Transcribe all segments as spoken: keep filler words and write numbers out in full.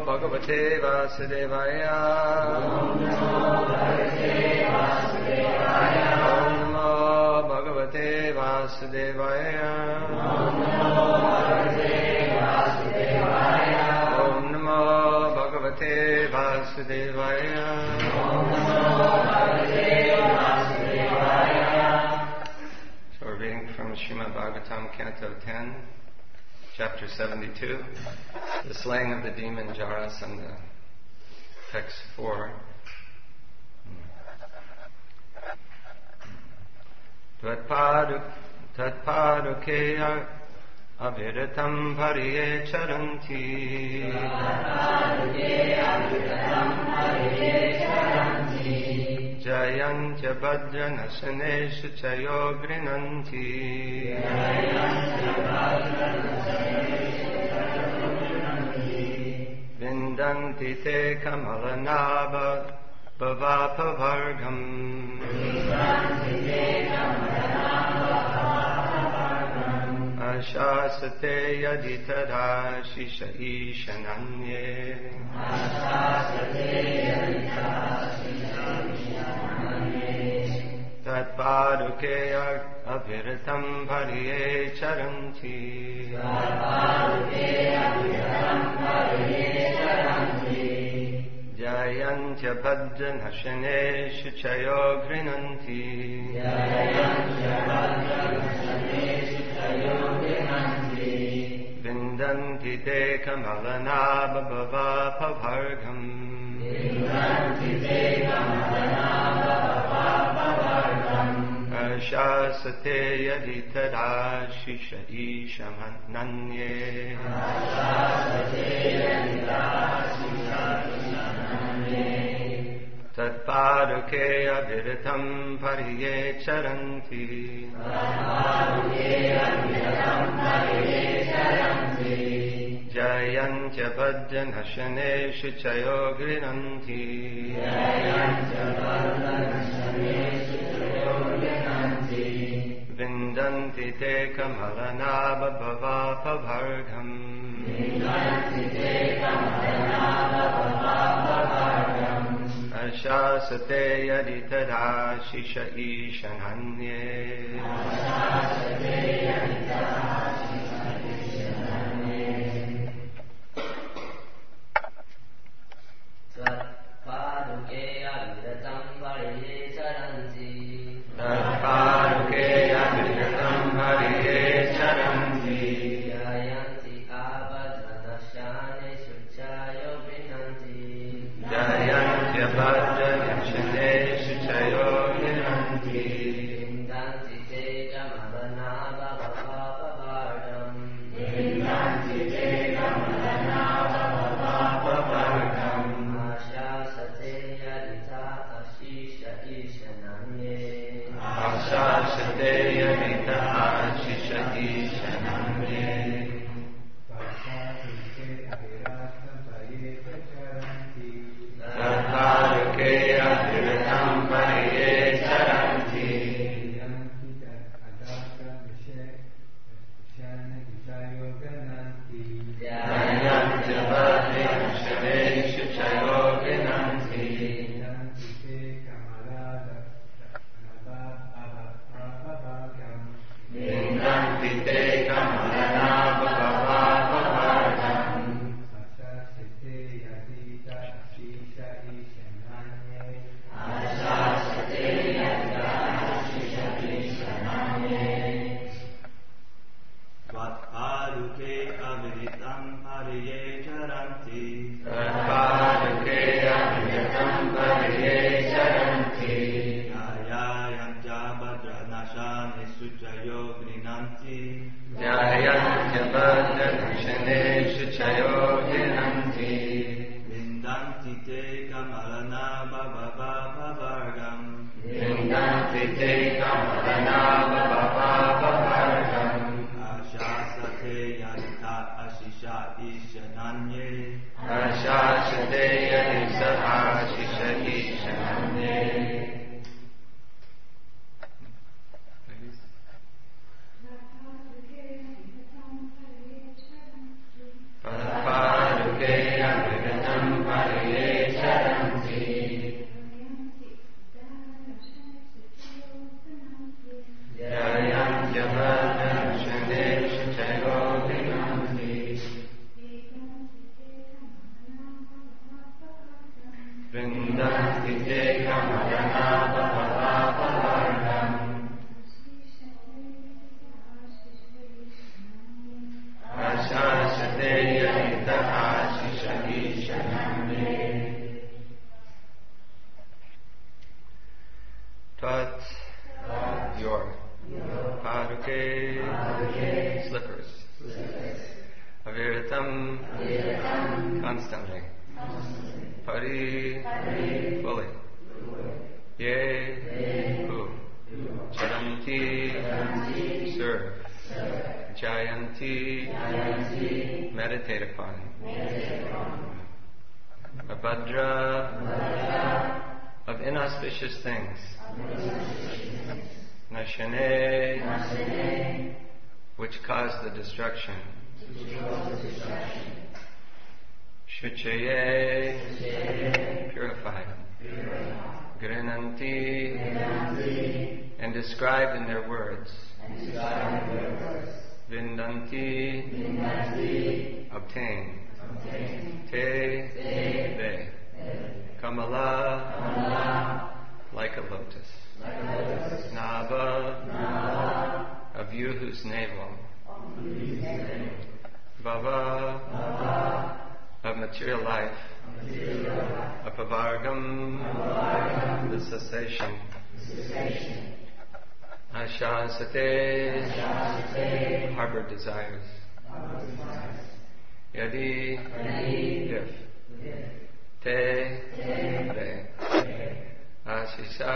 Bhagavate Vasudevaya. Om Namo Bhagavate Vasudevaya. Om Namo Bhagavate Vasudevaya. So we're reading from Srimad Bhagavatam, Canto ten, Chapter seventy-two, the slaying of the demon Jarasandha, text four. Tatpaduke aviratam pariye charanti. Jayantya bhadranasaneshu chayo grinanti. Vindanti te kamalanaba bhavapavargam. Ashasate yaditada shisha ishananye. Tatpaduke aviratam pariye charanti. Jayantya bhadranasaneshu chayo grinanti. Vindanti te kamalanaba bhavapavargam. Ashasate yaditada shisha ishananye. Tatpaduke aviratam pariye charanti. Jayantya bhadranasaneshu chayo grinanti. Vindanti te kamalanaba bhavapavargam. Ashasate yaditada shisha ishananye. Tatpaduke aviratam pariye charanti. Tatpaduke aviratam pariye charanti. Jayanti abhadranasaneshu chayo grinanti. Jayantya bhadranasaneshu chayo grinanti. Vindanti te kamalanaba bhavapavargam. Ashasate yadita ashisha ishananye. Ashasate yadita ashisha ishananye. Tatpaduke aviratam pariye charanti. Jayantya bhadranasaneshu chayo grinanti. Vindanti te kamalanaba bhavapavargam. Tatpaduke aviratam pariye charanti. Tatpaduke aviratam pariye charanti. Jayantya bhadranasaneshu chayo grinanti. Jayantya bhadranasaneshu chayo grinanti. Vindanti te kamalanaba bhavapavargam. Vindanti te kamalanaba bhavapavargam. Ashasate yadita ashisha ishananye. Ashasate yadita ashisha ishananye. Tatpaduke aviratam Adyatam, constantly. Pari, fully. Ye, who. Charanti, serve. Jayanti, meditate upon. Abhadra, of inauspicious things. Nashane, which cause the destruction. Shuchaye, purified. Grinanti, and described in their words. Vindanti, obtain. Te, they. Kamala, like a lotus. Nava, of you whose navel. Bhava, of material life. Apavargam, the cessation. Ashasate, harbor desires. Yadi, if. Te, re. Ashisha,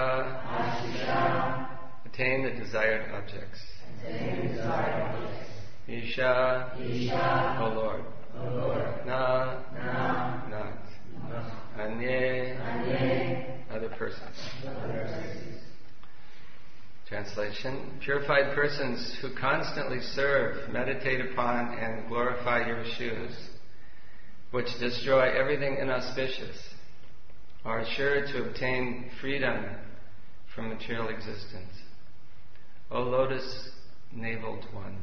attain the desired objects. Isha, O Lord. Na, not. Anye, other persons. Translation: purified persons who constantly serve, meditate upon, and glorify your shoes, which destroy everything inauspicious, are sure to obtain freedom from material existence. O lotus-naveled one,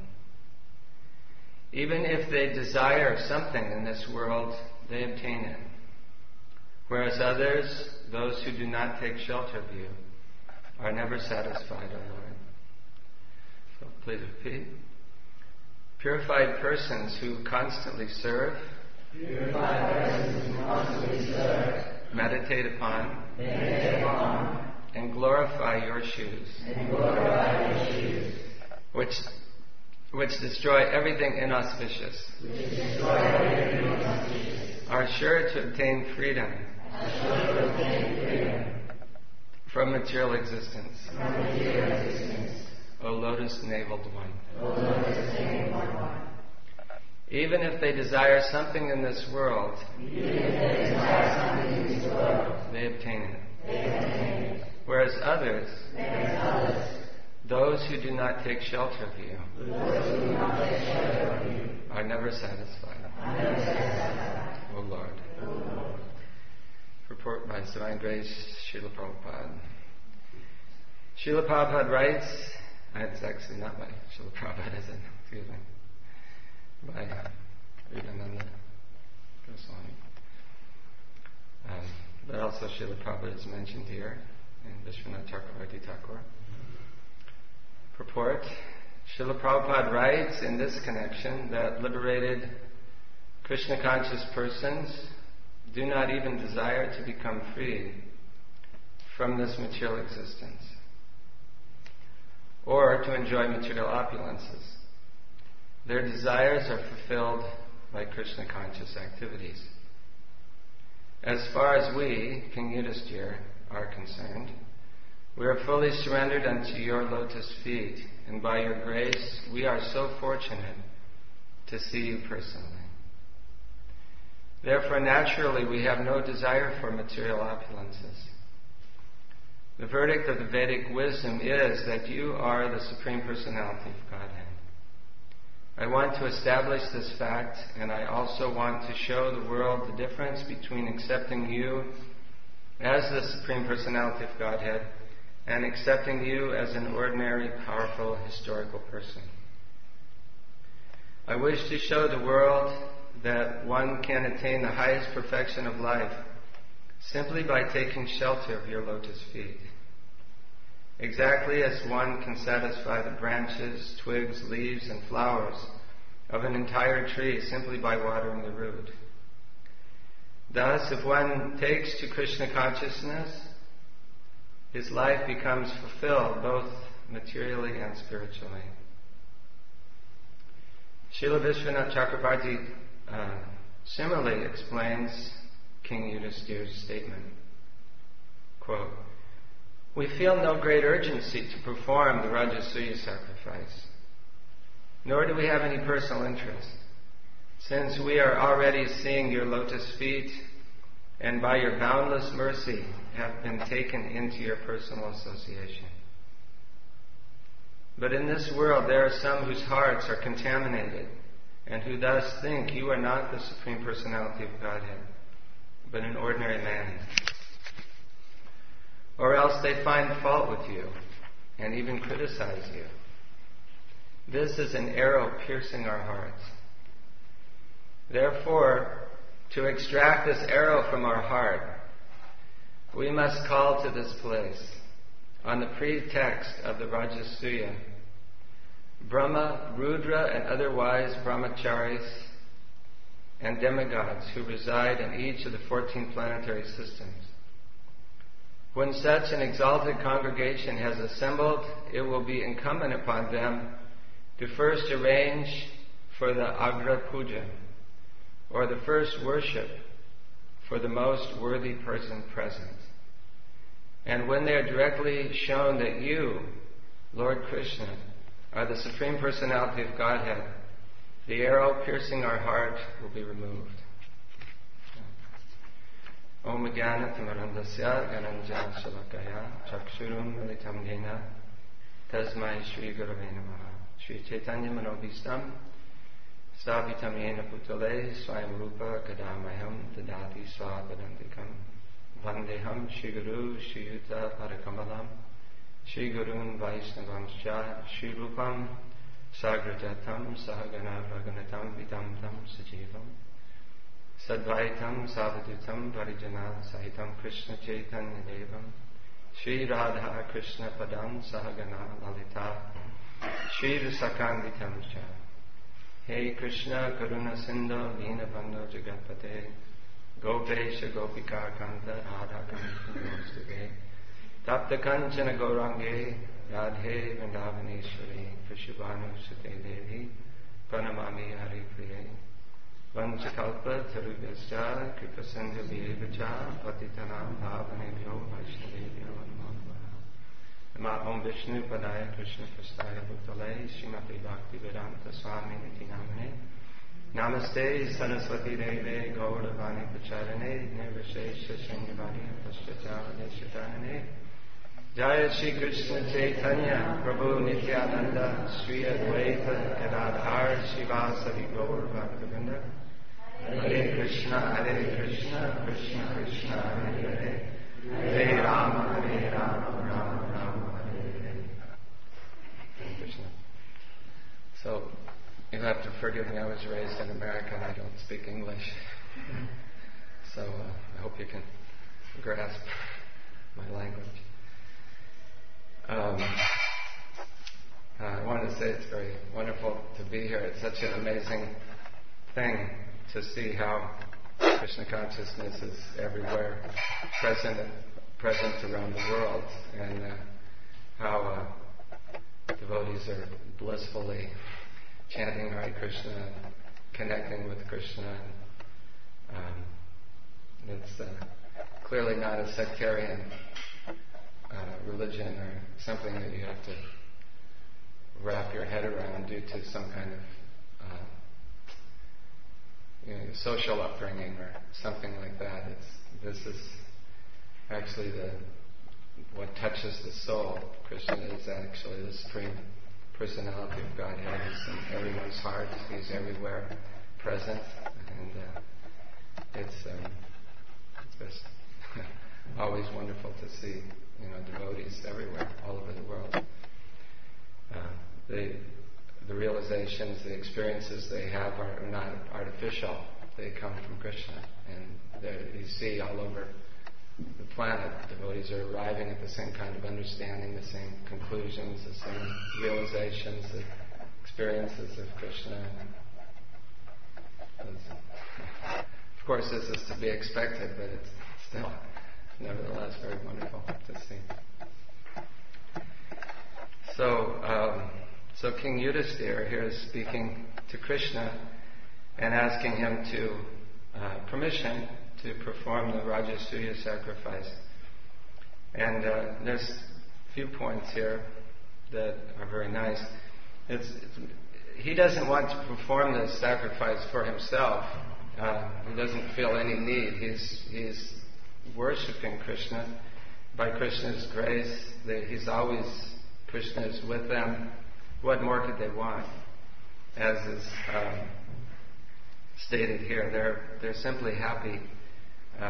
even if they desire something in this world, they obtain it. Whereas others, those who do not take shelter of you, are never satisfied, O Lord. So please repeat. Purified persons who constantly serve, Purified persons who constantly serve, meditate upon, meditate upon, and glorify your shoes, and glorify your shoes, which which destroy everything inauspicious, which destroy everything inauspicious, are sure to obtain freedom, are sure to obtain freedom from material existence. from material existence. O lotus-naveled one. O lotus-naveled one. Even if they desire something in this world, Even if they desire something in this world, they obtain it. they obtain it. Whereas others, Whereas others, those who do not take shelter of you, those who do not take shelter of you, are never satisfied. are never satisfied. O Lord. O Lord. Report by His Divine Grace, Srila Prabhupada. Srila Prabhupada writes, it's actually not by Srila Prabhupada, is it? Excuse me. By Vivekananda Goswami. Um, but also Srila Prabhupada is mentioned here in Vishwanath Chakravarti Thakur. Purport. Srila Prabhupada writes in this connection that liberated Krishna conscious persons do not even desire to become free from this material existence or to enjoy material opulences. Their desires are fulfilled by Krishna conscious activities. As far as we, King Yudhisthira, are concerned, we are fully surrendered unto your lotus feet, and by your grace we are so fortunate to see you personally. Therefore, naturally, we have no desire for material opulences. The verdict of the Vedic wisdom is that you are the Supreme Personality of Godhead. I want to establish this fact, and I also want to show the world the difference between accepting you as the Supreme Personality of Godhead and accepting you as an ordinary, powerful, historical person. I wish to show the world that one can attain the highest perfection of life simply by taking shelter of your lotus feet. Exactly as one can satisfy the branches, twigs, leaves, and flowers of an entire tree simply by watering the root. Thus, if one takes to Krishna consciousness, his life becomes fulfilled both materially and spiritually. Srila Vishwanath Chakravarti uh, similarly explains King Yudhisthira's statement. Quote, "We feel no great urgency to perform the Rajasuya sacrifice, nor do we have any personal interest, since we are already seeing your lotus feet and by your boundless mercy have been taken into your personal association. But in this world there are some whose hearts are contaminated and who thus think you are not the Supreme Personality of Godhead, but an ordinary man. Or else they find fault with you and even criticize you. This is an arrow piercing our hearts. Therefore, to extract this arrow from our heart, we must call to this place, on the pretext of the Rajasuya, Brahma, Rudra, and otherwise brahmacharis and demigods who reside in each of the fourteen planetary systems. When such an exalted congregation has assembled, it will be incumbent upon them to first arrange for the Agra Puja, or the first worship for the most worthy person present. And when they are directly shown that you, Lord Krishna, are the Supreme Personality of Godhead, the arrow piercing our heart will be removed." Om Jnana Tamarandasya Gyananjana Shalakaya Chakshurum Militam Yena Tasmai Shri Gurave Namaha Shri Chaitanya Manobhistam Sthapitam Yena Putale Swayam Rupa Kadamayam Tadati Swapadantikam Vandeham Shri Guru Shri Yuta Parakamalam Shri Gurun Vaishnavamscha Shri Rupam Sagrajatam Sahagana Raganatam Vitam Tam Sajivam Sadvaitam Savadutam Parijana Sahitam Krishna Chaitanya Devam Shri Radha Krishna Padam Sahagana Lalita Shri Visakanditam Cha. Hey Krishna Karuna Sindhu Dina Bandhu Jagatpate Gopesha Gopika Kanta Radha Kanta Namaste Tapta Kanchana Gaurange Radhe Vrindavaneshwari Prishubhanu Sute Devi Pranamami Hari Priye Vanchakalpa Tarubhyascha Kripasandha Bhivacha Patitanam Bhavanebhyo Vaishnavebhyo Namo Namaha Om Vishnu Padaya Krishna Prastaya Bhutale Srimati Bhakti Vedanta Swami Niti Namane Namaste Saraswati Deve Gauravani Pacharane Nirvishesha Sringavadi Paschachara Deshatarane Jaya Shri Krishna Chaitanya Prabhu Nityananda Sri Advaita Gadadhar Shivasari Gaur Bhaktivinoda Hare Krishna Hare Krishna Krishna Krishna Hare Hare Hare Rama Hare Rama Rama Rama Hare Hare. Hare Krishna. So you'll have to forgive me, I was raised in America and I don't speak English. So uh, I hope you can grasp my language. Um, uh, I wanted to say it's very wonderful to be here. It's such an amazing thing to see how Krishna consciousness is everywhere, present present around the world, and uh, how uh, devotees are blissfully chanting Hare Krishna, and connecting with Krishna. And, um, it's uh, clearly not a sectarian Uh, religion or something that you have to wrap your head around due to some kind of uh, you know, social upbringing or something like that. It's this is actually the what touches the soul. Krishna is actually the Supreme Personality of Godhead. He's in everyone's heart. He's everywhere present, and uh, it's um, it's just always wonderful to see. You know, devotees everywhere, all over the world. Uh, they, the realizations, the experiences they have are, are not artificial. They come from Krishna. And you see all over the planet, devotees are arriving at the same kind of understanding, the same conclusions, the same realizations, the experiences of Krishna. Of course, this is to be expected, but it's still nevertheless very wonderful to see. So, um, so King Yudhisthira here is speaking to Krishna, and asking him to uh, permission to perform the Rajasuya sacrifice. And uh, there's a few points here that are very nice. It's, it's, he doesn't want to perform this sacrifice for himself. Uh, he doesn't feel any need. He's he's worshiping Krishna. By Krishna's grace, they, he's always, Krishna is with them. What more could they want? As is um, stated here, they're they're simply happy uh,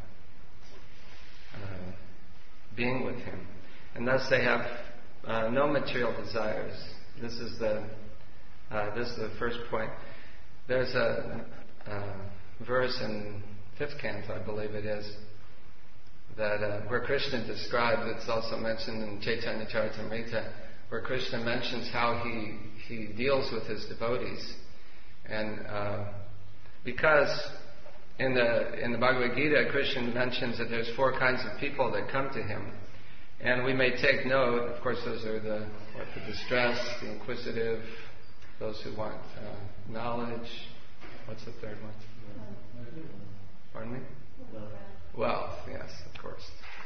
uh, being with him, and thus they have uh, no material desires. This is the uh, this is the first point. There's a, a verse in fifth canto, I believe it is, that uh, where Krishna describes, it's also mentioned in Chaitanya Charitamrita, where Krishna mentions how he he deals with his devotees, and uh, because in the in the Bhagavad Gita, Krishna mentions that there's four kinds of people that come to him, and we may take note. Of course, those are the what, the distressed, the inquisitive, those who want uh, knowledge. What's the third one? Pardon me? Wealth, yes, of course.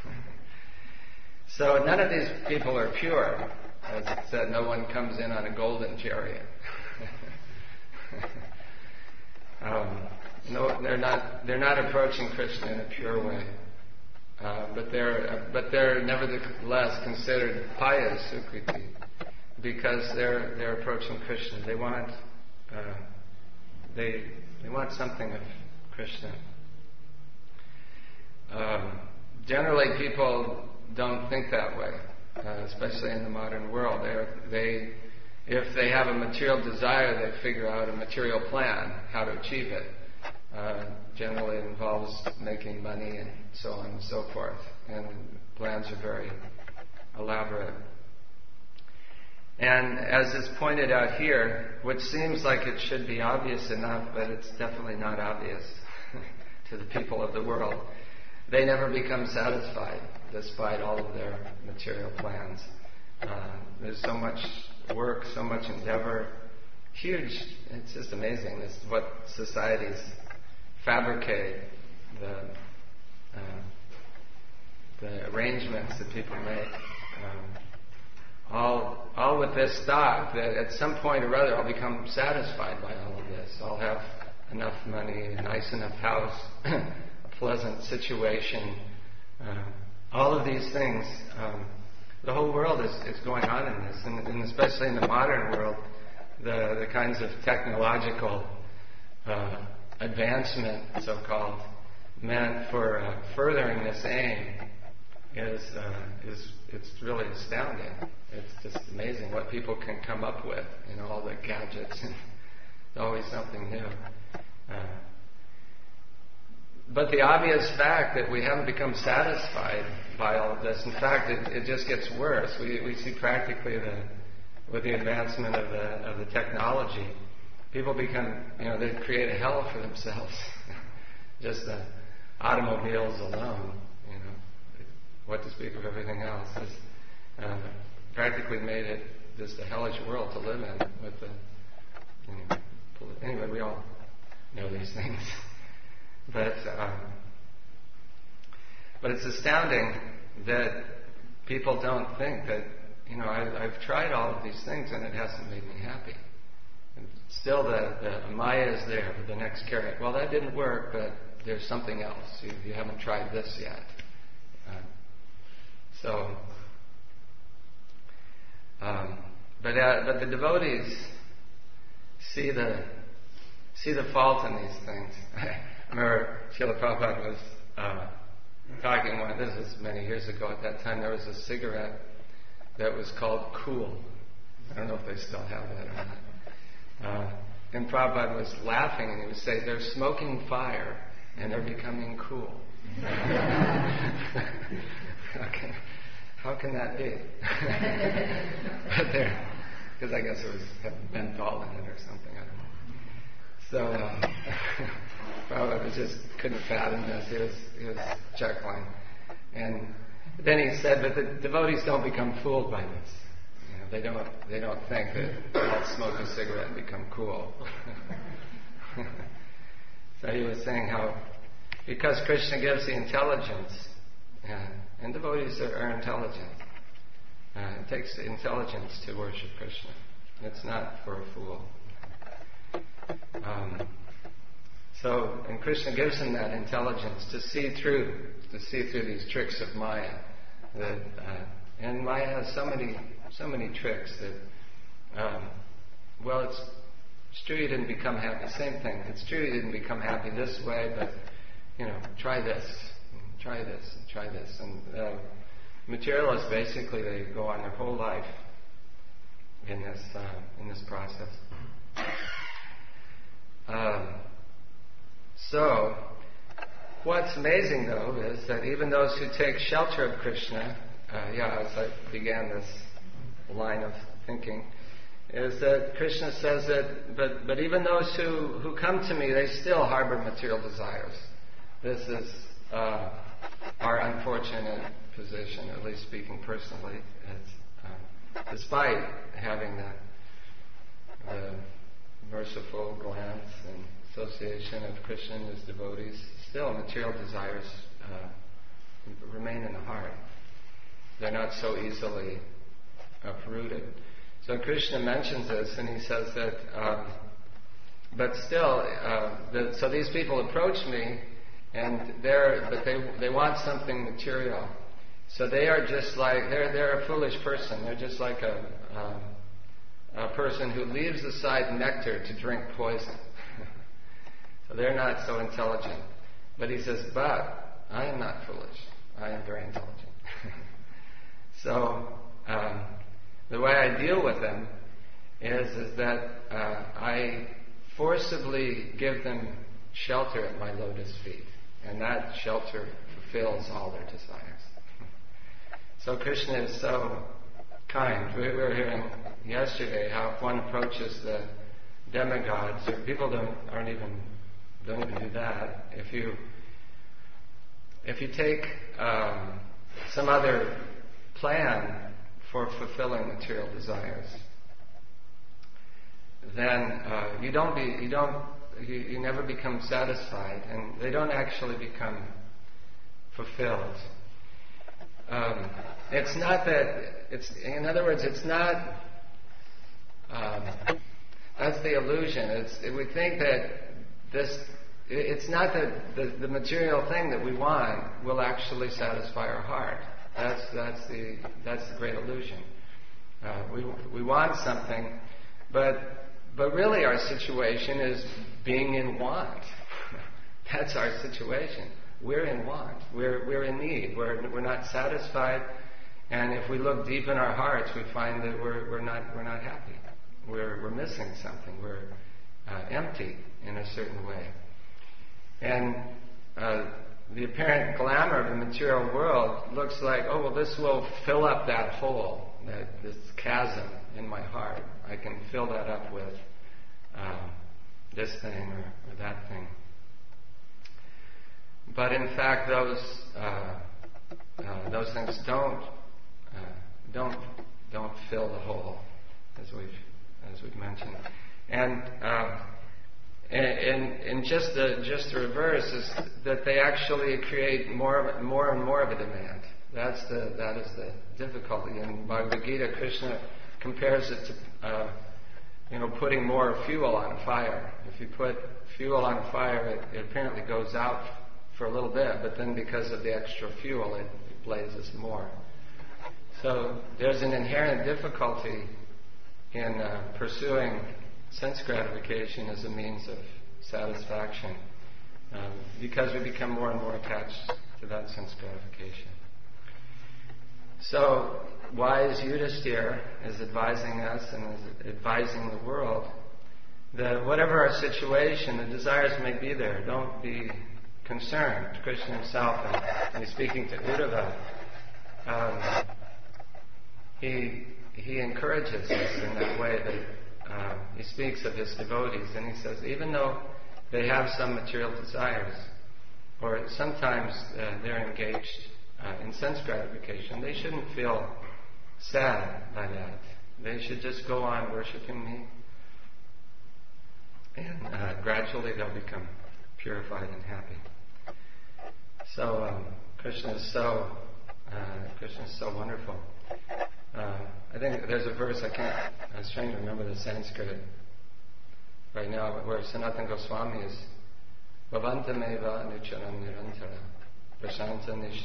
So none of these people are pure. As it said, no one comes in on a golden chariot. um, no, they're not. They're not approaching Krishna in a pure way, uh, but they're uh, but they're nevertheless considered pious sukriti because they're they're approaching Krishna. They want uh, they they want something of Krishna. Um, generally, people don't think that way, uh, especially in the modern world. They're, they, if they have a material desire, they figure out a material plan how to achieve it. Uh, generally, it involves making money and so on and so forth, and plans are very elaborate. And as is pointed out here, which seems like it should be obvious enough, but it's definitely not obvious to the people of the world. They never become satisfied despite all of their material plans. Uh, there's so much work, so much endeavor. Huge, it's just amazing. This is what societies fabricate, the, uh, the arrangements that people make. Um, all, all with this thought that at some point or other I'll become satisfied by all of this. I'll have enough money, a nice enough house, pleasant situation, uh, all of these things. Um, the whole world is, is going on in this, and, and especially in the modern world, the, the kinds of technological uh, advancement, so-called, meant for uh, furthering this aim is uh, is it's really astounding. It's just amazing what people can come up with, you know, all the gadgets. There's always something new. Uh, But the obvious fact that we haven't become satisfied by all of this, in fact, it, it just gets worse. We, we see practically the, with the advancement of the of the technology, people become, you know, they create a hell for themselves. Just the automobiles alone, you know, what to speak of everything else, has uh, practically made it just a hellish world to live in. With the, you know, anyway, we all know these things. But um, but it's astounding that people don't think that, you know, I, I've tried all of these things and it hasn't made me happy. And still the, the Maya is there with the next carrot. Well, that didn't work, but there's something else. You, you haven't tried this yet. Uh, so, um, but uh, but the devotees see the see the fault in these things. I remember Srila Prabhupada was uh, talking one, this was many years ago. At that time there was a cigarette that was called Cool. I don't know if they still have that or not. Uh, and Prabhupada was laughing and he would say, they're smoking fire and they're becoming cool. Okay. How can that be? But there, because I guess it was had menthol in it or something, I don't know. So, uh, Prabhupada just couldn't fathom this. He was, he was chuckling. And then he said, but the devotees don't become fooled by this. You know, they don't they don't think that I'll smoke a cigarette and become cool. So he was saying how, because Krishna gives the intelligence, uh, and devotees are, are intelligent. Uh, it takes intelligence to worship Krishna. It's not for a fool. Um, so, and Krishna gives him that intelligence to see through, to see through these tricks of Maya. That, uh, and Maya has so many, so many tricks that, um, well, it's, it's true you didn't become happy. Same thing. It's true you didn't become happy this way, but you know, try this, try this, and try this. And uh, materialists basically they go on their whole life in this uh, in this process. Um, so, what's amazing though is that even those who take shelter of Krishna, uh, yeah, as I began this line of thinking, is that Krishna says that, but but even those who, who come to me, they still harbor material desires. This is uh, our unfortunate position, at least speaking personally. It's, uh, despite having the, the merciful glance and association of Krishna and his devotees, still material desires uh, remain in the heart. They're not so easily uprooted. So Krishna mentions this, and he says that, um, but still, uh, the, so these people approach me, and they're, but they they want something material. So they are just like they're they're a foolish person. They're just like a um, a person who leaves aside nectar to drink poison. So they're not so intelligent. But he says, but I am not foolish. I am very intelligent. So. Um, The way I deal with them is, is that uh, I forcibly give them shelter at my lotus feet. And that shelter fulfills all their desires. So Krishna is so kind. We were hearing yesterday how if one approaches the demigods, or people don't aren't even don't even do that. If you if you take um, some other plan for fulfilling material desires, then uh, you don't be, you don't, you, you never become satisfied, and they don't actually become fulfilled. Um, it's not that it's, in other words, it's not. Um, that's the illusion. It's we think that this. It's not that the, the material thing that we want will actually satisfy our heart. That's that's the that's the great illusion. Uh, we we want something, but but really our situation is being in want. That's our situation. We're in want. We're we're in need. We're we're not satisfied, and if we look deep in our hearts, we find that we're we're not we're not happy. We're we're missing something. We're uh, empty in a certain way, and. Uh, The apparent glamour of the material world looks like, oh, well, this will fill up that hole, that this chasm in my heart. I can fill that up with um, this thing or, or that thing. But in fact, those uh, uh, those things don't uh, don't don't fill the hole, as we've as we've mentioned, and. Um, And, and just the just the reverse is that they actually create more more and more of a demand. That's the that is the difficulty. In Bhagavad Gita, Krishna compares it to uh, you know putting more fuel on a fire. If you put fuel on a fire, it, it apparently goes out for a little bit, but then because of the extra fuel, it, it blazes more. So there's an inherent difficulty in uh, pursuing sense gratification as a means of satisfaction, um, because we become more and more attached to that sense gratification. So, wise Yudhisthira is advising us and is advising the world that whatever our situation, the desires may be there. Don't be concerned. Krishna himself, and he's speaking to Uddhava, um, he he encourages us in that way that. Uh, he speaks of his devotees, and he says, even though they have some material desires, or sometimes uh, they're engaged uh, in sense gratification, they shouldn't feel sad by that. They should just go on worshiping me, and uh, gradually they'll become purified and happy. So um, Krishna is so uh, Krishna is so wonderful. Uh, I think there's a verse I can't. I was trying to remember the Sanskrit right now, where Sanatana Goswami is Bhavantameva Anucharam Nirantara Prashanta Nish.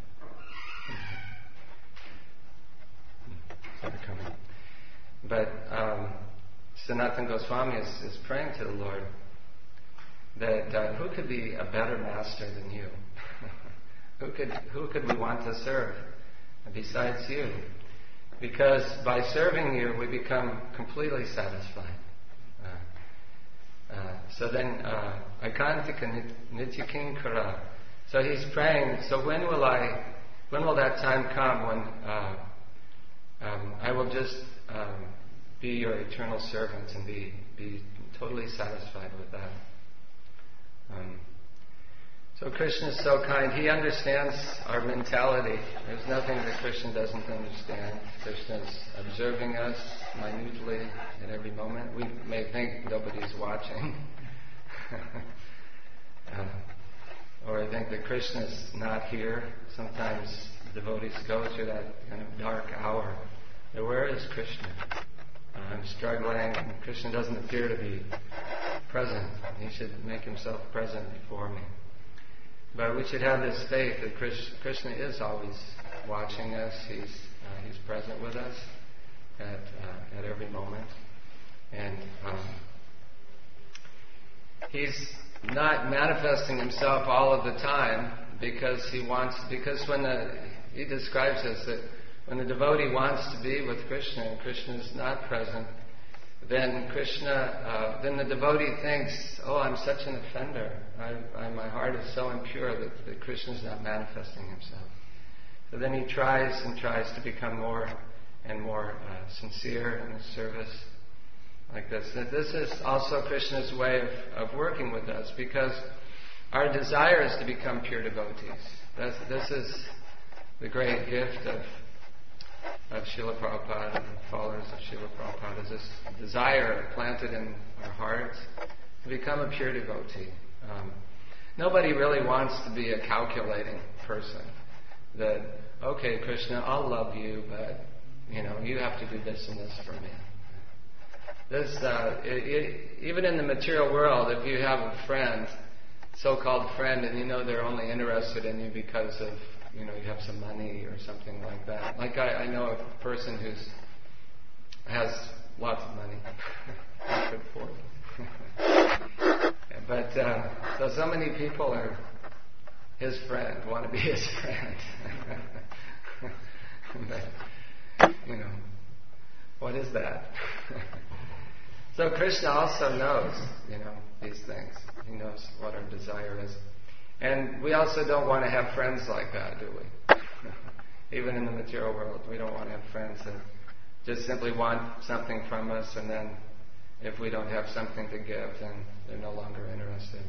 Uh, coming. But um, Sanatana Goswami is, is praying to the Lord that uh, who could be a better master than you? who could who could we want to serve besides you? Because by serving you, we become completely satisfied. Uh, uh, so then, Akantika Nityakinkara. So he's praying. So when will I? When will that time come when uh, um, I will just um, be your eternal servant and be be totally satisfied with that? Um, so Krishna is so kind. He understands our mentality. There's nothing that Krishna doesn't understand. Krishna is observing us minutely at every moment. We may think nobody's watching. uh, or I think that Krishna is not here. Sometimes devotees go through that kind of dark hour. Now, where is Krishna? Uh, I'm struggling. Krishna doesn't appear to be present. He should make himself present before me. But we should have this faith that Krishna is always watching us. He's uh, he's present with us at uh, at every moment, and um, he's not manifesting himself all of the time because he wants. Because when the, he describes us that when the devotee wants to be with Krishna and Krishna is not present, then Krishna, uh, then the devotee thinks, oh, I'm such an offender. I, I, my heart is so impure that, that Krishna is not manifesting himself. So then he tries and tries to become more and more uh, sincere in his service like this. That this is also Krishna's way of, of working with us, because our desire is to become pure devotees. That's, this is the great gift of of Srila Prabhupada and followers of Srila Prabhupada, is this desire planted in our hearts to become a pure devotee. Um, nobody really wants to be a calculating person. That, okay, Krishna, I'll love you, but, you know, you have to do this and this for me. This, uh, it, it, even in the material world, if you have a friend, so-called friend, and you know they're only interested in you because of, you know, you have some money or something like that. Like I, I know a person who's has lots of money. I could afford it. But uh, so so many people are his friend, want to be his friend. But, you know, what is that? So Krishna also knows, you know, these things. He knows what our desire is. And we also don't want to have friends like that, do we? Even in the material world, we don't want to have friends that just simply want something from us, and then if we don't have something to give, then they're no longer interested.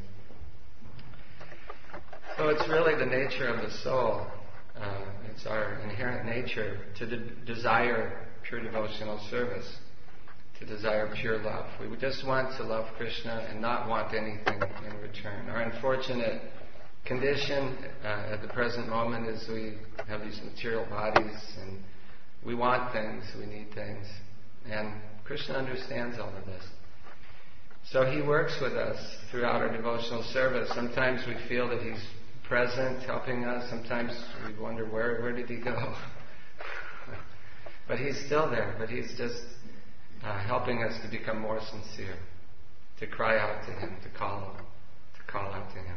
So it's really the nature of the soul. Uh, it's our inherent nature to de- desire pure devotional service, to desire pure love. We just want to love Krishna and not want anything in return. Our unfortunate condition uh, at the present moment is we have these material bodies and we want things, we need things. And Krishna understands all of this. So he works with us throughout our devotional service. Sometimes we feel that he's present, helping us. Sometimes we wonder, where, where did he go? But he's still there, but he's just uh, helping us to become more sincere, to cry out to him, to call, to call out to him.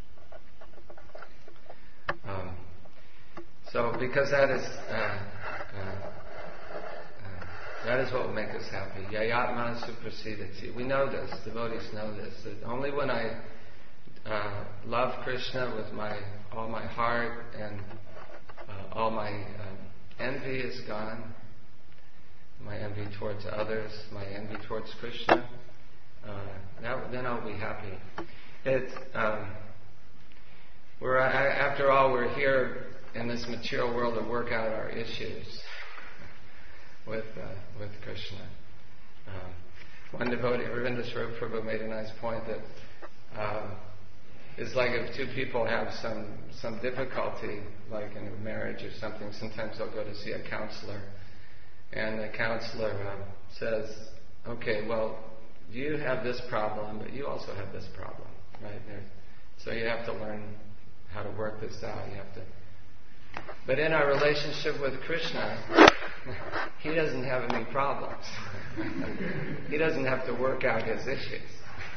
Um, so, because that is uh, uh, uh, that is what will make us happy. Yayatma suprasidati. We know this. Devotees know this. That only when I uh, love Krishna with my all my heart and uh, all my uh, envy is gone, my envy towards others, my envy towards Krishna, uh, that, then I'll be happy. It. Um, We're, after all, we're here in this material world to work out our issues with uh, with Krishna. Um, one devotee, Ravinda Swarup Prabhu, made a nice point that um, It's like if two people have some some difficulty, like in a marriage or something, sometimes they'll go to see a counselor, and the counselor um, says, okay, well, you have this problem, but you also have this problem, right? There, so you have to learn how to work this out. You have to. But in our relationship with Krishna, he doesn't have any problems. He doesn't have to work out his issues.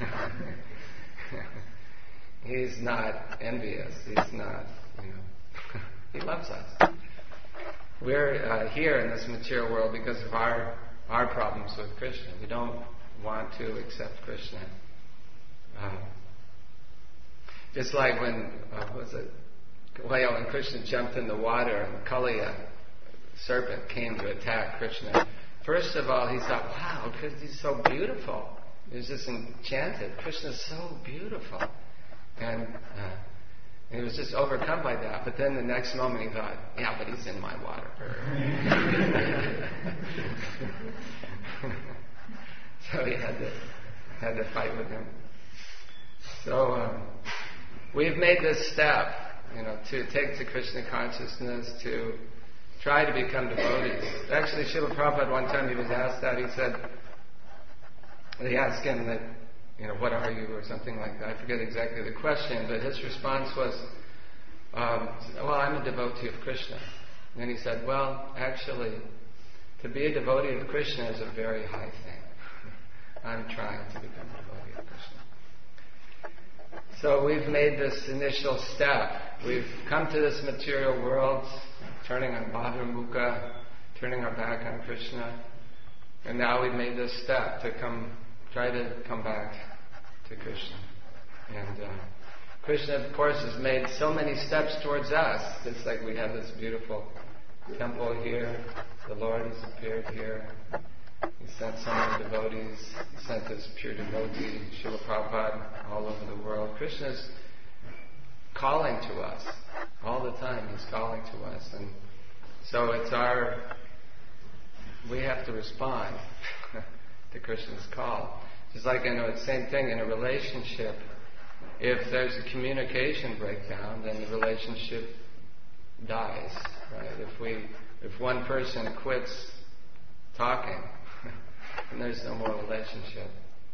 He's not envious. He's not, you know, he loves us. We're uh, here in this material world because of our our problems with Krishna. We don't want to accept Krishna. Um, just like when, uh, what was it? Well, when Krishna jumped in the water and the Kaliya serpent came to attack Krishna. First of all, he thought, wow, he's so beautiful. He was just enchanted. Krishna's so beautiful. And uh, he was just overcome by that. But then the next moment he thought, yeah, but he's in my water. So he had to had to fight with him. So um, we've made this step, you know, to take to Krishna consciousness, to try to become devotees. Actually, Srila Prabhupada, one time he was asked that, he said, they asked him that, you know, what are you, or something like that. I forget exactly the question, but his response was, um, well, I'm a devotee of Krishna. And then he said, well, actually, to be a devotee of Krishna is a very high thing. I'm trying to become a devotee of Krishna. So we've made this initial step. We've come to this material world, turning on Bhadramukha, turning our back on Krishna, and now we've made this step to come, try to come back to Krishna. And uh, Krishna, of course, has made so many steps towards us. It's like we have this beautiful temple here. The Lord has appeared here. He sent so many devotees. He sent this pure devotee, Srila Prabhupada, all over the world. Krishna's calling to us all the time. He's calling to us, and so it's our. We have to respond to Krishna's call. Just like, I know, the same thing in a relationship. If there's a communication breakdown, then the relationship dies. Right? If we, if one person quits talking, then there's no more relationship.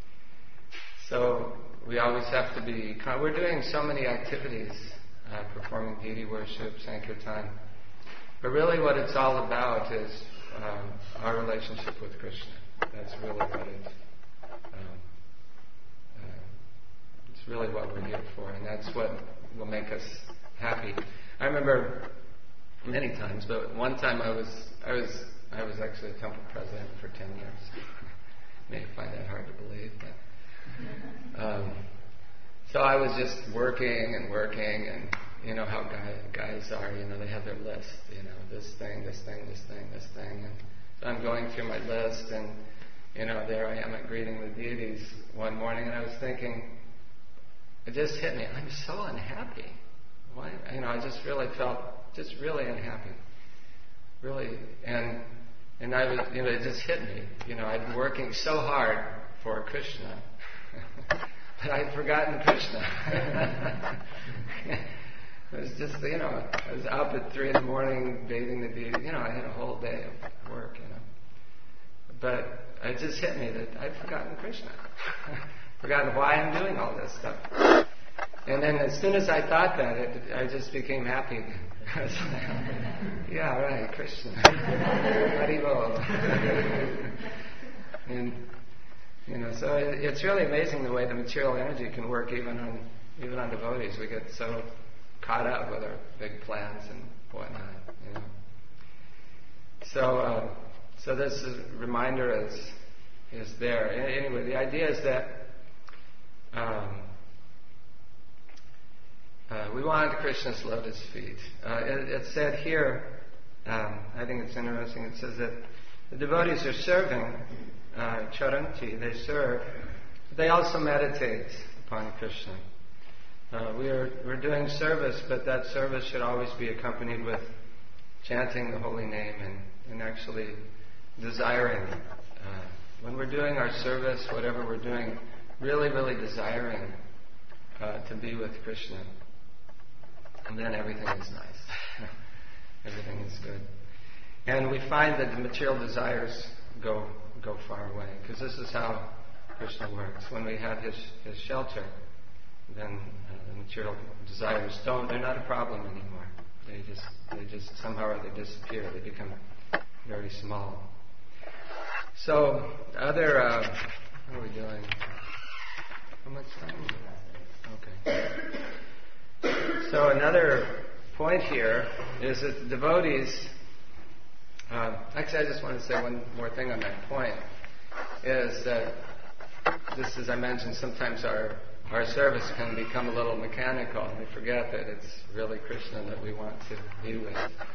So we always have to be. We're doing so many activities, uh, performing deity worship, Sankirtan, but really, what it's all about is um, our relationship with Krishna. That's really what it. Um, uh, it's really what we're here for, and that's what will make us happy. I remember many times, but one time I was I was I was actually a temple president for ten years. You may find that hard to believe, but um, so I was just working and working, and you know how guy, guys are. You know, they have their list. You know, this thing, this thing, this thing, this thing, and so I'm going through my list, and you know, there I am at greeting the deities one morning, and I was thinking, it just hit me. I'm so unhappy. Why? You know, I just really felt just really unhappy. Really, and and I was, you know, it just hit me. You know, I'd been working so hard for Krishna, but I'd forgotten Krishna. It was just, you know, I was up at three in the morning bathing the deity. You know, I had a whole day of work, you know. But it just hit me that I'd forgotten Krishna. Forgotten why I'm doing all this stuff. And then as soon as I thought that, it, I just became happy. Yeah, right, Krishna. Haribol. And, you know, so it, it's really amazing the way the material energy can work even on even on devotees. We get so caught up with our big plans and whatnot, you know. So, uh, so this is, reminder is is there. Anyway, the idea is that um, uh, we want Krishna's lotus feet. Uh, it, it's said here. Um, I think it's interesting. It says that the devotees are serving uh, charanti. They serve. But they also meditate upon Krishna. Uh, we are we're doing service, but that service should always be accompanied with chanting the holy name and, and actually desiring. Uh, when we're doing our service, whatever we're doing, really, really desiring uh, to be with Krishna. And then everything is nice. Everything is good. And we find that the material desires go go far away, because this is how Krishna works. When we have his, his shelter, then uh, the material desires don't, they're not a problem anymore. They just, they just somehow or other disappear. They become very small. So, other, uh, how are we doing? How much time? Okay. So another point here is that the devotees, uh, actually I just want to say one more thing on that point, is that just as I mentioned, sometimes our our service can become a little mechanical, and we forget that it's really Krishna that we want to be with.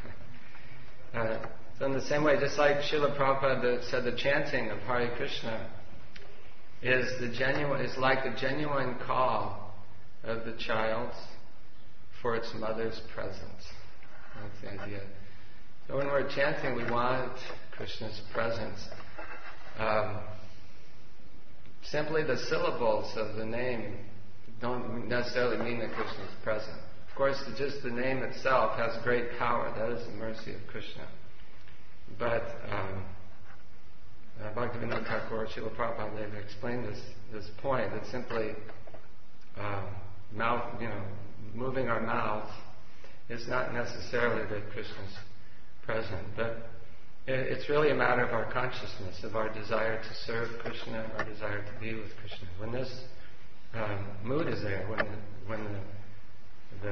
Uh, so in the same way, just like Srila Prabhupada said, the chanting of Hare Krishna is the genuine, is like the genuine call of the child for its mother's presence. That's the idea. So when we're chanting, we want Krishna's presence. Um, Simply the syllables of the name don't necessarily mean that Krishna is present. Of course, just the name itself has great power. That is the mercy of Krishna. But um, uh, Bhaktivinoda Thakur, Srila Prabhupada, they've explained this this point that simply uh, mouth, you know, moving our mouth is not necessarily that Krishna's present, but it's really a matter of our consciousness, of our desire to serve Krishna, our desire to be with Krishna. When this um, mood is there, when the, when the,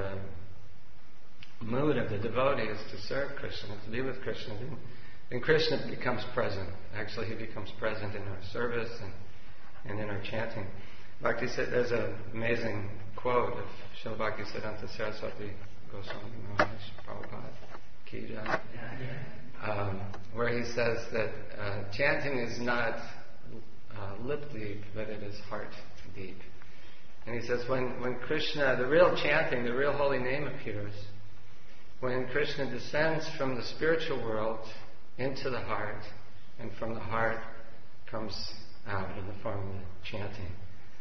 the mood of the devotee is to serve Krishna, to be with Krishna, then, then Krishna becomes present. Actually, he becomes present in our service and, and in our chanting. Bhakti said, there's an amazing quote of Srila Bhaktisiddhanta Saraswati Goswami Maharaj Prabhupada Ki Jai. Um, where he says that uh, chanting is not uh, lip deep, but it is heart deep. And he says when, when Krishna, the real chanting, the real holy name appears, when Krishna descends from the spiritual world into the heart, and from the heart comes out in the form of the chanting.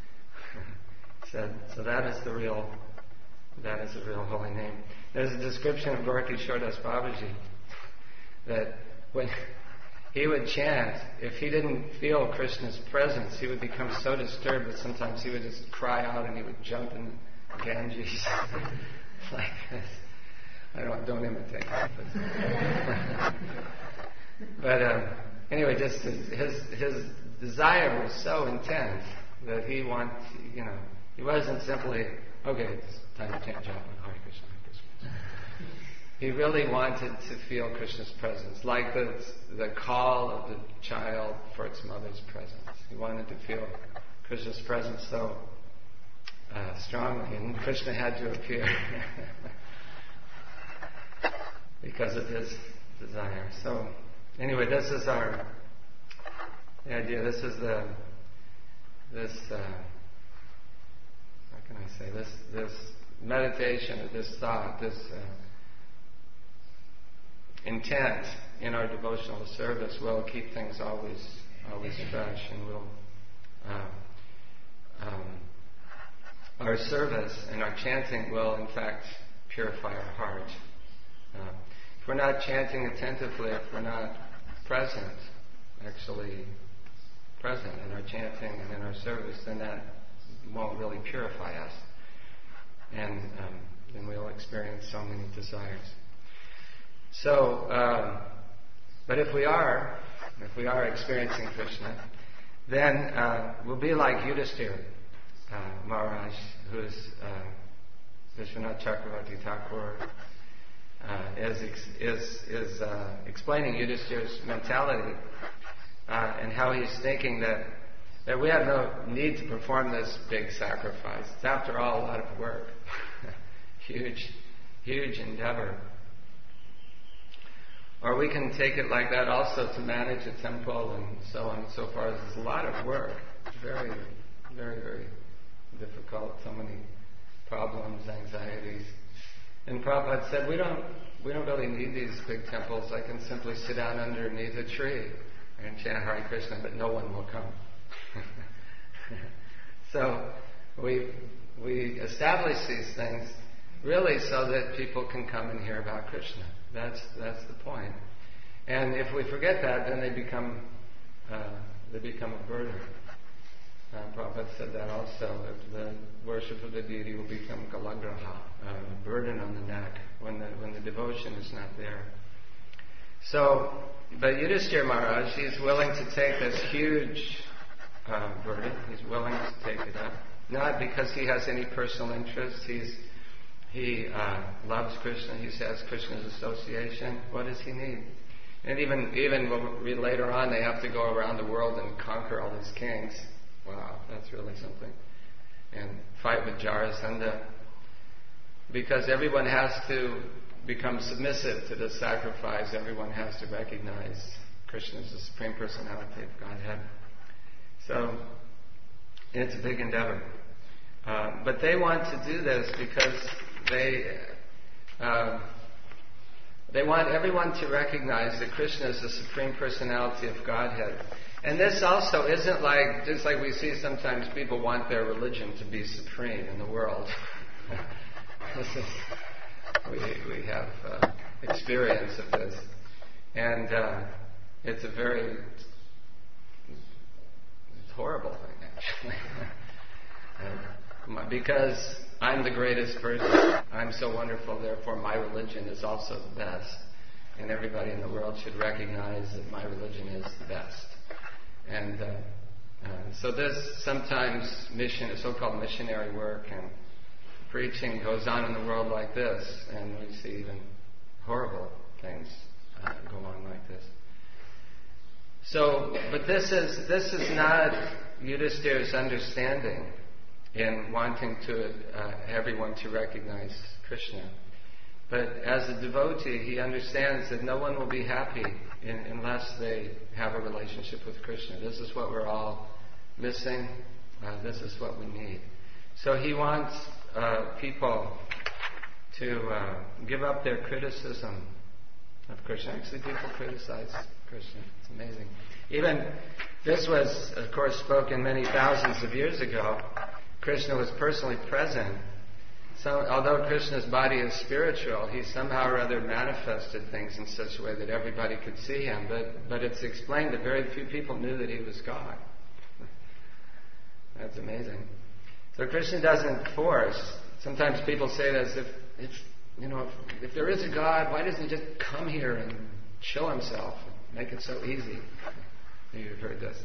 so, so that is the real, that is the real holy name. There's a description of Gorkishore Das Babaji that when he would chant, if he didn't feel Krishna's presence, he would become so disturbed that sometimes he would just cry out and he would jump in the Ganges like this. I don't don't imitate him. But, but um, anyway, just his his desire was so intense that he wanted, you know, he wasn't simply, okay, it's time to chant japa, Hare Krishna, Hare Krishna. He really wanted to feel Krishna's presence, like the the call of the child for its mother's presence. He wanted to feel Krishna's presence so uh, strongly, and Krishna had to appear because of his desire. So, anyway, this is our the idea. This is the this uh, how can I say this this meditation, or this thought, this. Uh, intent in our devotional service will keep things always always fresh, and will uh, um, our service and our chanting will in fact purify our heart. Uh, if we're not chanting attentively, if we're not present, actually present in our chanting and in our service, then that won't really purify us, and um, then we'll experience so many desires. So, um, but if we are, if we are experiencing Krishna, then uh, we'll be like Yudhishthira uh, Maharaj, who is uh, Vishwanath Chakravarti Thakur, uh, is is is uh, explaining Yudhishthira's mentality uh, and how he's thinking that that we have no need to perform this big sacrifice. It's after all a lot of work, huge, huge endeavor. Or we can take it like that also to manage a temple and so on and so forth. It's a lot of work. It's very, very, very difficult. So many problems, anxieties. And Prabhupada said, we don't we don't really need these big temples. I can simply sit down underneath a tree and chant Hare Krishna, but no one will come. So we we establish these things really so that people can come and hear about Krishna. That's that's the point. And if we forget that, then they become uh, they become a burden. Uh, Prabhupada said that also, that the worship of the deity will become kalagraha, a burden on the neck, when the when the devotion is not there. So, but Yudhishthira Maharaj, he's willing to take this huge uh, burden. He's willing to take it up, not because he has any personal interest. He's he uh, loves Krishna. He has Krishna's association. What does he need? And even even we'll read later on, they have to go around the world and conquer all these kings. Wow, that's really something. And fight with Jarasandha. Because everyone has to become submissive to this sacrifice. Everyone has to recognize Krishna as the Supreme Personality of Godhead. So, it's a big endeavor. Uh, but they want to do this because they uh, they want everyone to recognize that Krishna is the Supreme Personality of Godhead. And this also isn't like, just like we see sometimes people want their religion to be supreme in the world. This is, we, we have uh, experience of this. And uh, it's a very it's horrible thing, actually. uh, because I'm the greatest person, I'm so wonderful, therefore my religion is also the best. And everybody in the world should recognize that my religion is the best. And uh, uh, so this sometimes mission, so-called missionary work and preaching goes on in the world like this, and we see even horrible things uh, go on like this. So, but this is this is not Yudhishthira's understanding in wanting to uh, everyone to recognize Krishna. But as a devotee, he understands that no one will be happy in, unless they have a relationship with Krishna. This is what we're all missing. Uh, this is what we need. So he wants uh, people to uh, give up their criticism of Krishna. Actually, people criticize Krishna. It's amazing. Even this was, of course, spoken many thousands of years ago. Krishna was personally present. So, although Krishna's body is spiritual, he somehow or other manifested things in such a way that everybody could see him. But, but it's explained that very few people knew that he was God. That's amazing. So Krishna doesn't force. Sometimes people say that as if, if you know, if, if there is a God, why doesn't he just come here and show himself and make it so easy? You've heard this.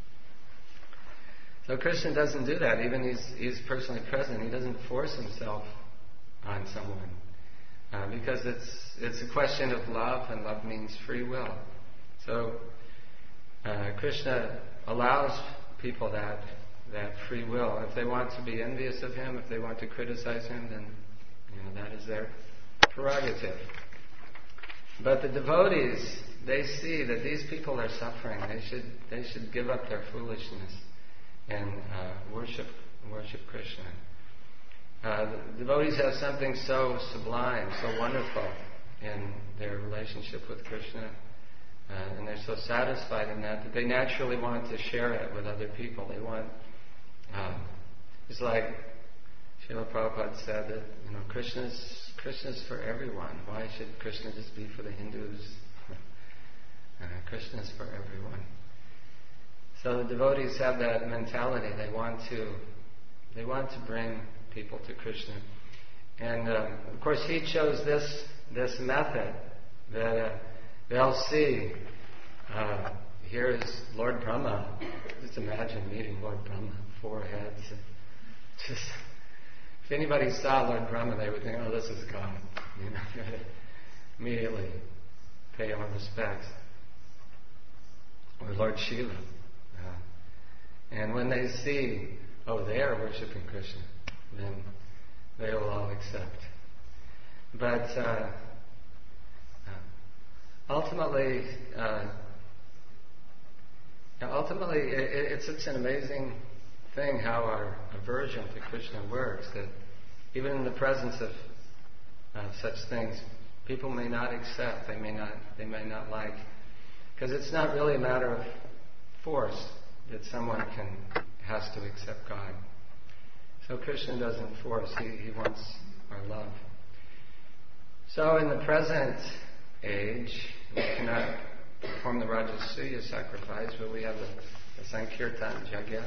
So Krishna doesn't do that. Even he's he's personally present. He doesn't force himself on someone uh, because it's it's a question of love, and love means free will. So uh, Krishna allows people that that free will. If they want to be envious of him, if they want to criticize him, then you know that is their prerogative. But the devotees, they see that these people are suffering. They should they should give up their foolishness and uh, worship worship Krishna. Uh, the devotees have something so sublime, so wonderful in their relationship with Krishna, uh, and they're so satisfied in that that they naturally want to share it with other people. They want, uh, it's like Srila Prabhupada said that you know Krishna's Krishna's for everyone. Why should Krishna just be for the Hindus? uh, Krishna's for everyone. So the devotees have that mentality. They want to, they want to bring people to Krishna, and um, of course he chose this this method that uh, they'll see. Uh, here is Lord Brahma. Just imagine meeting Lord Brahma, four heads. Just if anybody saw Lord Brahma, they would think, "Oh, this is God." You know, immediately pay him respects. Or Lord Shiva. And when they see, oh, they are worshipping Krishna, then they will all accept. But uh, ultimately, uh, ultimately, it, it's such an amazing thing how our aversion to Krishna works. That even in the presence of uh, such things, people may not accept. They may not. They may not like, because it's not really a matter of force that someone can has to accept God. So Krishna doesn't force, he, he wants our love. So in the present age, we cannot perform the Rajasuya sacrifice, but we have the, the Sankirtan Yajna.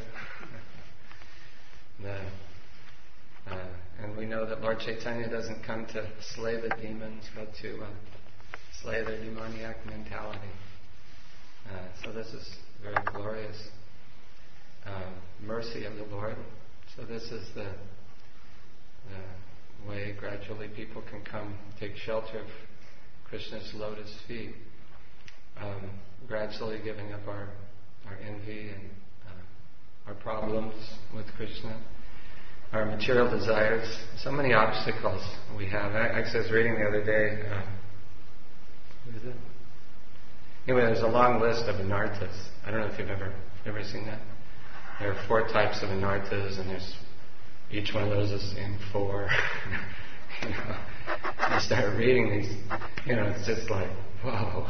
the, uh, and we know that Lord Chaitanya doesn't come to slay the demons, but to uh, slay their demoniac mentality. Uh, so this is very glorious uh, mercy of the Lord. So this is the, the way gradually people can come take shelter of Krishna's lotus feet, um, gradually giving up our, our envy and uh, our problems with Krishna, our material desires, so many obstacles we have. I, actually, I was reading the other day, uh, what is it? Anyway, there's a long list of anarthas. I don't know if you've ever ever seen that. There are four types of anarthas, and there's each one of those is in four. you know, I start reading these, you know, it's just like, whoa.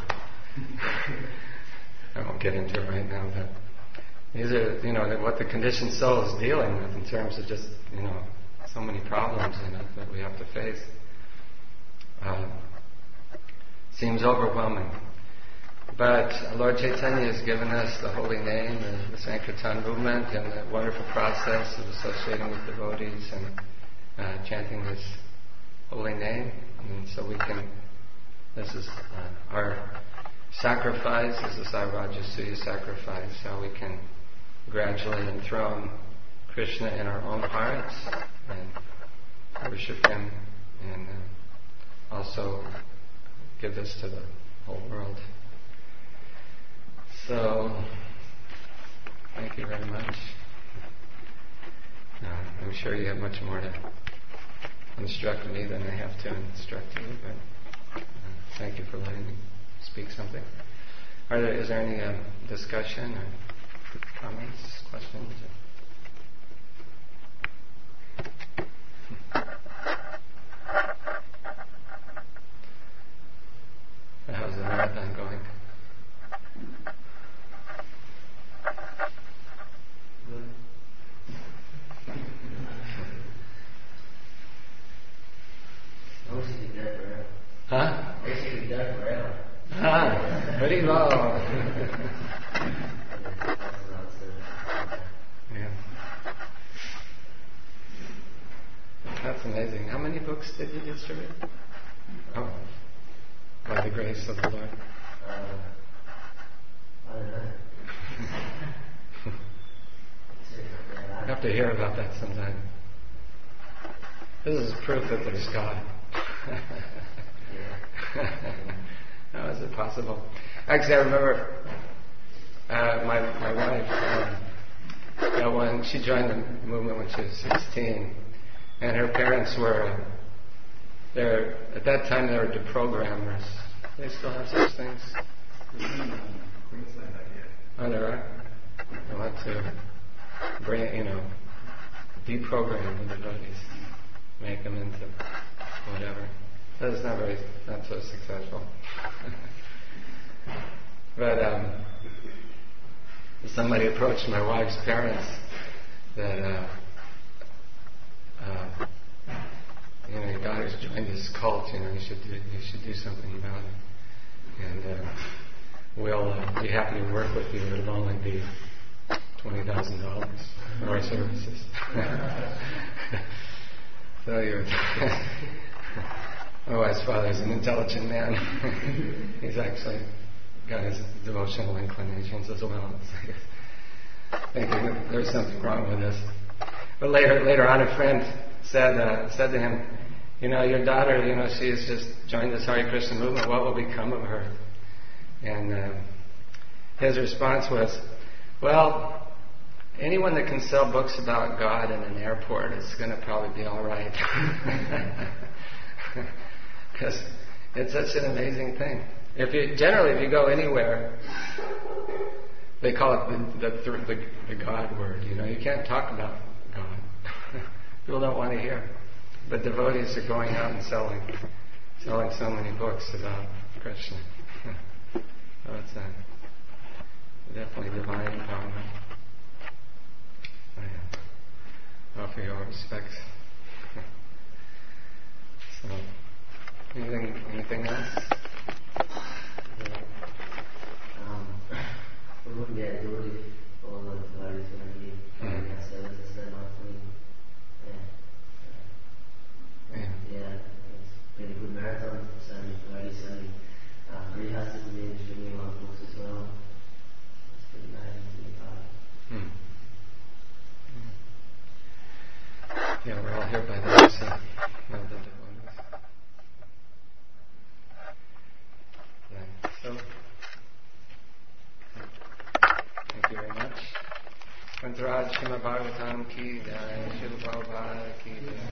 I won't get into it right now, but these are, you know, what the conditioned soul is dealing with in terms of just, you know, so many problems in it that we have to face. Uh, seems overwhelming. But Lord Chaitanya has given us the holy name, the, the Sankirtan movement, and the wonderful process of associating with devotees and uh, chanting this holy name. And so we can, this is uh, our sacrifice, this is our Rajasuya sacrifice, how we can gradually enthrone Krishna in our own hearts and worship Him, and uh, also give this to the whole world. So, thank you very much. Uh, I'm sure you have much more to instruct me than I have to instruct you, but uh, thank you for letting me speak something. Are there, is there any uh, discussion or comments, questions? How's the marathon going? Huh? Basically done forever. Ah, very well. Yeah. That's amazing. How many books did you distribute? Oh, by the grace of the Lord. Uh, I don't know. I have to hear about that sometime. This is proof that there's God. How is it possible? Actually, I remember uh, my my wife. Um, you know, when she joined the movement when she was sixteen, and her parents were uh, there at that time. They were deprogrammers. They still have such things. Oh, there are. They want to bring, you know, deprogram the devotees, make them into whatever. That is not very, not so successful. But um, somebody approached my wife's parents that, uh, uh, you know, your daughter's joined this cult. You know, you should do, you should do something about it. And uh, we'll uh, be happy to work with you. It'll only be twenty thousand dollars for our services. So you're. My wife's father's an intelligent man. He's actually got his devotional inclinations as well. Thinking there's something wrong with this. But later, later on, a friend said uh, said to him, "You know, your daughter, you know, she has just joined this Hare Krishna movement. What will become of her?" And uh, his response was, "Well, anyone that can sell books about God in an airport is going to probably be all right." Because it's such an amazing thing. If you generally, if you go anywhere, they call it the the, the the God word. You know, you can't talk about God. People don't want to hear. But devotees are going out and selling, selling so many books about Krishna. So it's a definitely divine empowerment. Oh, yeah. offer your respects. So, anything, anything else? Um, we wouldn't be able to do it if all the devotees were going to be doing our services so nicely. Yeah. Yeah. Yeah, it's been a good marathon. So many devotees, so many uh, grihastas have been streaming our books as well. It's been amazing to be part of. Hmm. Yeah, we're all here by the so know the devotees. Yeah. So, thank you very much. Kantaraj Srimad Bhagavatam ki jai, Srila Prabhupada ki jai.